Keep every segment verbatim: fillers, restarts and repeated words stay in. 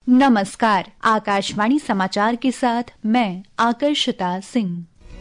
नमस्कार, आकाशवाणी समाचार के साथ मैं आकर्षिता सिंह।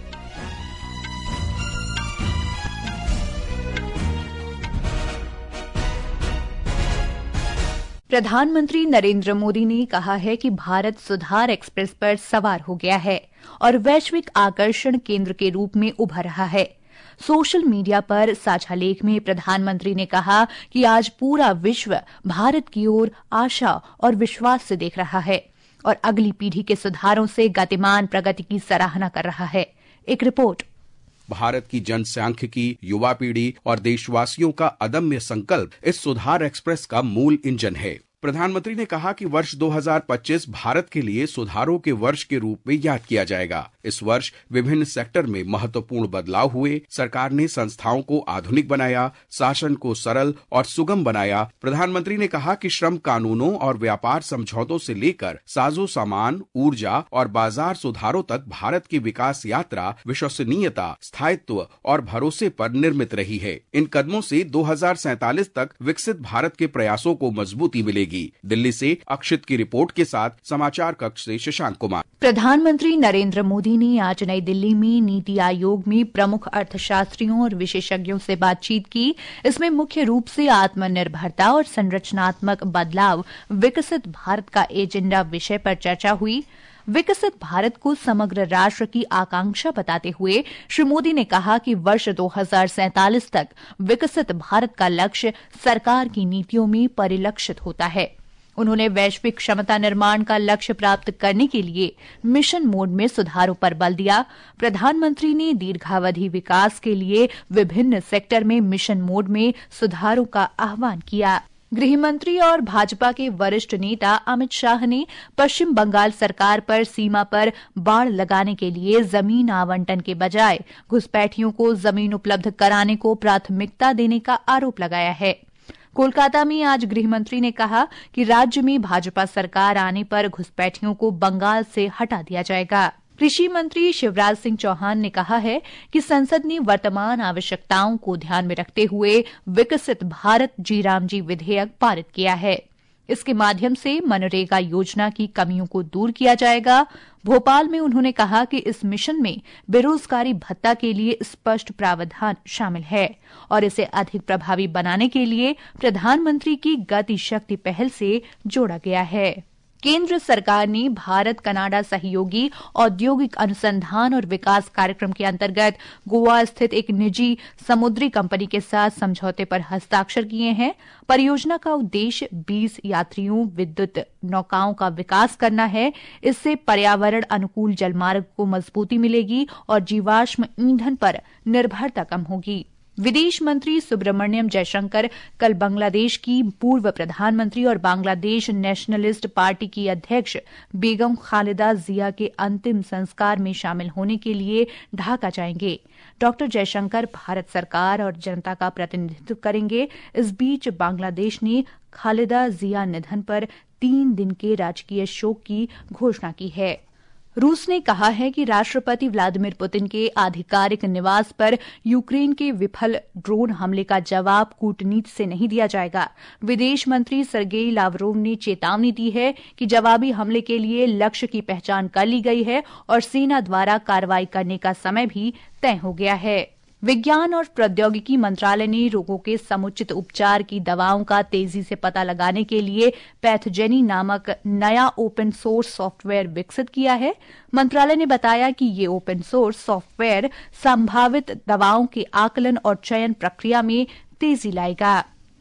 प्रधानमंत्री नरेंद्र मोदी ने कहा है कि भारत सुधार एक्सप्रेस पर सवार हो गया है और वैश्विक आकर्षण केंद्र के रूप में उभर रहा है। सोशल मीडिया पर साझा लेख में प्रधानमंत्री ने कहा कि आज पूरा विश्व भारत की ओर आशा और विश्वास से देख रहा है और अगली पीढ़ी के सुधारों से गतिमान प्रगति की सराहना कर रहा है। एक रिपोर्ट। भारत की जनसांख्यिकी, युवा पीढ़ी और देशवासियों का अदम्य संकल्प इस सुधार एक्सप्रेस का मूल इंजन है। प्रधानमंत्री ने कहा कि वर्ष दो हज़ार पच्चीस भारत के लिए सुधारों के वर्ष के रूप में याद किया जाएगा। इस वर्ष विभिन्न सेक्टर में महत्वपूर्ण बदलाव हुए। सरकार ने संस्थाओं को आधुनिक बनाया, शासन को सरल और सुगम बनाया। प्रधानमंत्री ने कहा कि श्रम कानूनों और व्यापार समझौतों से लेकर साजो सामान, ऊर्जा और बाजार सुधारों तक भारत की विकास यात्रा विश्वसनीयता, स्थायित्व और भरोसे पर निर्मित रही है। इन कदमों से दो हज़ार सैंतालीस तक विकसित भारत के प्रयासों को मजबूती मिलेगी। दिल्ली से अक्षित की रिपोर्ट के साथ समाचार कक्ष से शशांक कुमार। प्रधानमंत्री नरेंद्र मोदी ने आज नई दिल्ली में नीति आयोग में प्रमुख अर्थशास्त्रियों और विशेषज्ञों से बातचीत की। इसमें मुख्य रूप से आत्मनिर्भरता और संरचनात्मक बदलाव, विकसित भारत का एजेंडा विषय पर चर्चा हुई। विकसित भारत को समग्र राष्ट्र की आकांक्षा बताते हुए श्री मोदी ने कहा कि वर्ष दो हज़ार सैंतालीस तक विकसित भारत का लक्ष्य सरकार की नीतियों में परिलक्षित होता है। उन्होंने वैश्विक क्षमता निर्माण का लक्ष्य प्राप्त करने के लिए मिशन मोड में सुधारों पर बल दिया। प्रधानमंत्री ने दीर्घावधि विकास के लिए विभिन्न सेक्टर में मिशन मोड में सुधारों का आह्वान किया। गृहमंत्री और भाजपा के वरिष्ठ नेता अमित शाह ने पश्चिम बंगाल सरकार पर सीमा पर बाड़ लगाने के लिए जमीन आवंटन के बजाय घुसपैठियों को जमीन उपलब्ध कराने को प्राथमिकता देने का आरोप लगाया है। कोलकाता में आज गृहमंत्री ने कहा कि राज्य में भाजपा सरकार आने पर घुसपैठियों को बंगाल से हटा दिया जाएगा। कृषि मंत्री शिवराज सिंह चौहान ने कहा है कि संसद ने वर्तमान आवश्यकताओं को ध्यान में रखते हुए विकसित भारत जी राम जी विधेयक पारित किया है। इसके माध्यम से मनरेगा योजना की कमियों को दूर किया जाएगा। भोपाल में उन्होंने कहा कि इस मिशन में बेरोजगारी भत्ता के लिए स्पष्ट प्रावधान शामिल है और इसे अधिक प्रभावी बनाने के लिए प्रधानमंत्री की गति शक्ति पहल से जोड़ा गया है। केंद्र सरकार ने भारत कनाडा सहयोगी औद्योगिक अनुसंधान और विकास कार्यक्रम के अंतर्गत गोवा स्थित एक निजी समुद्री कंपनी के साथ समझौते पर हस्ताक्षर किए हैं। परियोजना का उद्देश्य बीस यात्रियों विद्युत नौकाओं का विकास करना है। इससे पर्यावरण अनुकूल जलमार्ग को मजबूती मिलेगी और जीवाश्म ईंधन पर निर्भरता कम होगी। विदेश मंत्री सुब्रमण्यम जयशंकर कल बांग्लादेश की पूर्व प्रधानमंत्री और बांग्लादेश नेशनलिस्ट पार्टी की अध्यक्ष बेगम खालिदा जिया के अंतिम संस्कार में शामिल होने के लिए ढाका जाएंगे। डॉक्टर जयशंकर भारत सरकार और जनता का प्रतिनिधित्व करेंगे। इस बीच बांग्लादेश ने खालिदा जिया निधन पर तीन दिन के राजकीय शोक की घोषणा की है। रूस ने कहा है कि राष्ट्रपति व्लादिमीर पुतिन के आधिकारिक निवास पर यूक्रेन के विफल ड्रोन हमले का जवाब कूटनीति से नहीं दिया जाएगा। विदेश मंत्री सर्गेई लावरोव ने चेतावनी दी है कि जवाबी हमले के लिए लक्ष्य की पहचान कर ली गई है और सेना द्वारा कार्रवाई करने का समय भी तय हो गया है। विज्ञान और प्रौद्योगिकी मंत्रालय ने रोगों के समुचित उपचार की दवाओं का तेजी से पता लगाने के लिए पैथजेनी नामक नया ओपन सोर्स सॉफ्टवेयर विकसित किया है। मंत्रालय ने बताया कि ये ओपन सोर्स सॉफ्टवेयर संभावित दवाओं के आकलन और चयन प्रक्रिया में तेजी लाएगा।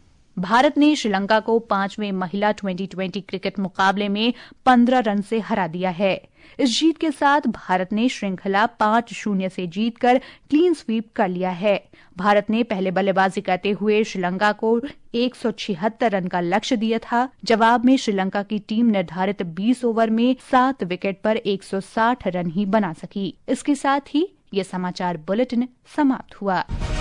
भारत ने श्रीलंका को पांचवें महिला ट्वेंटी ट्वेंटी क्रिकेट मुकाबले में पंद्रह रन से हरा दिया है। इस जीत के साथ भारत ने श्रृंखला पांच शून्य से जीतकर क्लीन स्वीप कर लिया है। भारत ने पहले बल्लेबाजी करते हुए श्रीलंका को एक सौ छिहत्तर रन का लक्ष्य दिया था। जवाब में श्रीलंका की टीम निर्धारित बीस ओवर में सात विकेट पर एक सौ साठ रन ही बना सकी। इसके साथ ही ये समाचार बुलेटिन समाप्त हुआ।